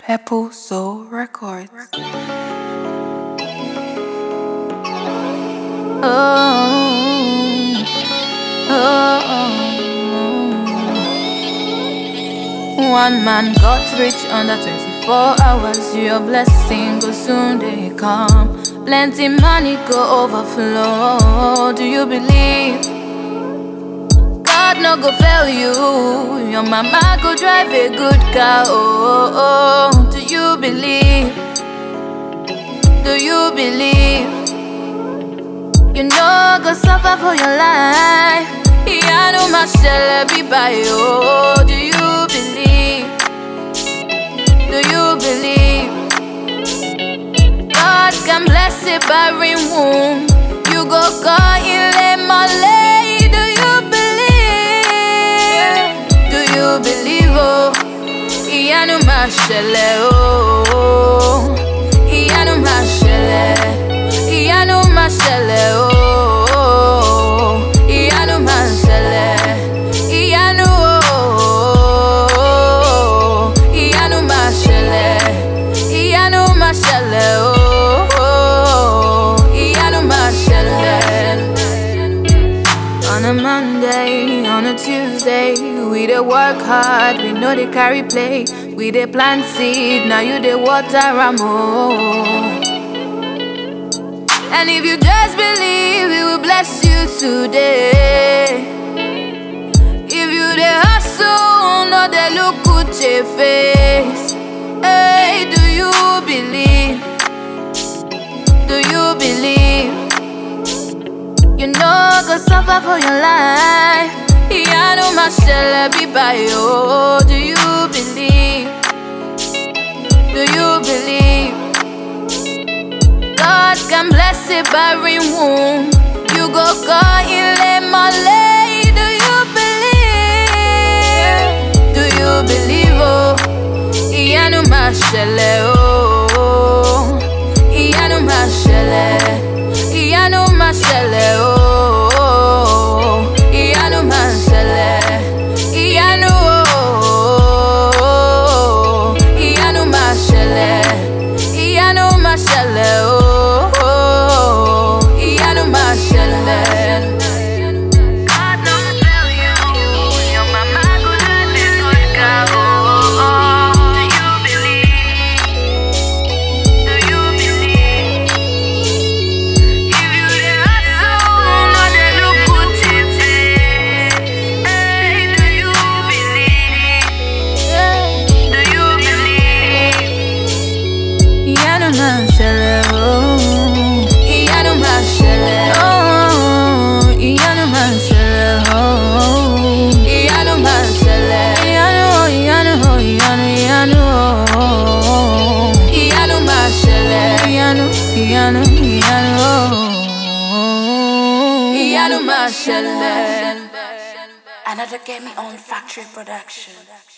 Apple Soul Records. One man got rich under 24 hours. Your blessing go soon they come. Plenty money go overflow. Do you believe? God no go fail you. Your mama go drive a good car. Do you believe? Do you believe? You know go suffer for your life. Yeah, no shall be by you. Do you believe? Do you believe? God can bless a barren womb. You go in Malay. Do you believe? Do you believe? Oh, yeah, no shall oh, yeah, no shall, yeah, no shall oh, yeah, no shall, yeah, no, yeah, no shall, yeah, no shall oh, yeah, no shall. On a Monday, on a Tuesday, we dey work hard, we know they carry play. We dey plant seed, now you dey water am oh. And if you just believe, He will bless you today. If you dey hustle, no dey look good your face. Hey, do you believe? Do you believe? You know go suffer for your life. Yeah, no shall be by you. Do you believe? Do you believe? God can bless a barren womb. You go in Malay. Do you believe? Do you believe? Oh, yeah, no shall oh, yeah, no shall, yeah, no shall oh, yeah, no shall, yeah, no, yeah, no shall, yeah, no shall oh, yeah, no shall. God no fail you. Your mama go drive a good car. Do you believe? Do you believe? If you dey hustle, no dey look good your face. Hey, do you believe? Do you believe? Yeah, no shall oh, yeah, no shall oh, yeah, no shall oh, yeah, no shall, yeah, no, yeah, no, yeah, no, yeah, no, yeah, no shall, yeah, no, yeah, no, yeah, no shall. Another Get Me On Factory production.